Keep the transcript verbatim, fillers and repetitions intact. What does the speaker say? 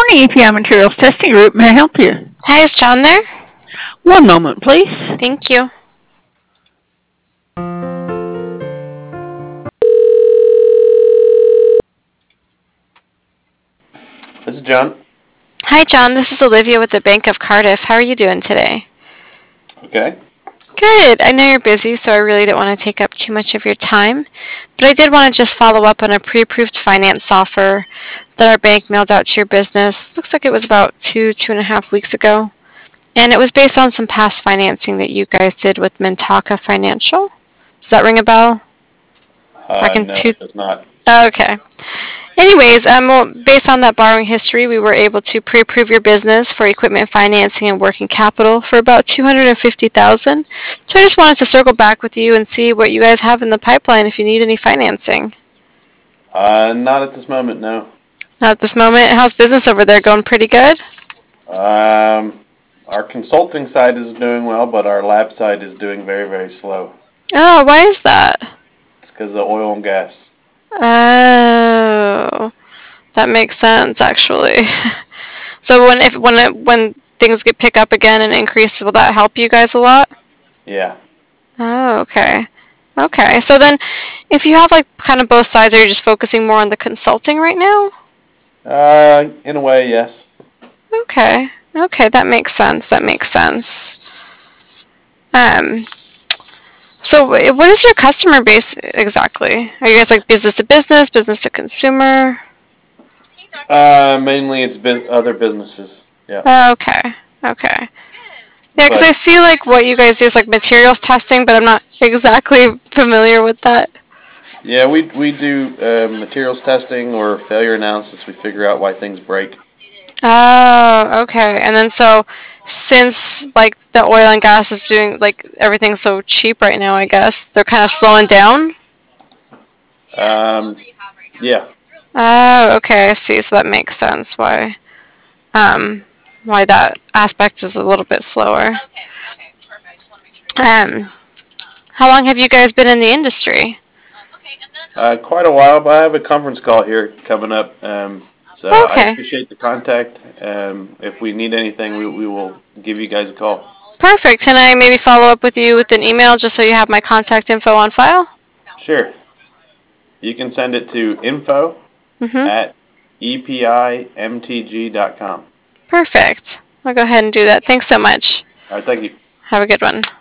morning, A P I Materials Testing Group. May I help you? Hi, is John there? One moment, please. Thank you. This is John. Hi, John. This is Olivia with the Bank of Cardiff. How are you doing today? Okay. Good. I know you're busy, so I really don't want to take up too much of your time. But I did want to just follow up on a pre-approved finance offer that our bank mailed out to your business. Looks like it was about two, two and a half weeks ago. And it was based on some past financing that you guys did with Mintaka Financial. Does that ring a bell? Back Uh, in no, two... it does not. Okay. Anyways, um, well, based on that borrowing history, we were able to pre-approve your business for equipment financing and working capital for about two hundred fifty thousand dollars. So I just wanted to circle back with you and see what you guys have in the pipeline if you need any financing. Uh, not at this moment, no. Not at this moment. How's business over there? Going pretty good? Um, our consulting side is doing well, but our lab side is doing very, very slow. Oh, why is that? It's because of oil and gas. Oh, that makes sense actually. So when if when it, when things get pick up again and increase, will that help you guys a lot? Yeah. Oh, okay. Okay. So then if you have like kind of both sides, are you just focusing more on the consulting right now? Uh, in a way, yes. Okay. Okay, that makes sense. That makes sense. Um so wh- what is your customer base exactly? Are you guys like business to business, business to consumer? Uh, mainly it's bu- other businesses. Yeah. Oh, okay. Okay. Yeah, because I But feel like what you guys do is like materials testing, but I'm not exactly familiar with that. yeah, we we do uh, materials testing or failure analysis. We figure out why things break. Oh, okay. And then so since like the oil and gas is doing like everything's so cheap right now, I guess they're kind of slowing down. Um, yeah. Oh, okay. I see. So that makes sense why um why that aspect is a little bit slower. Um, how long have you guys been in the industry? Uh, quite a while, but I have a conference call here coming up. Um, so I Okay. appreciate the contact. Um, if we need anything, we, we will give you guys a call. Perfect. Can I maybe follow up with you with an email just so you have my contact info on file? Sure. You can send it to info Mm-hmm. at epimtg dot com. Perfect. I'll go ahead and do that. Thanks so much. All right, thank you. Have a good one.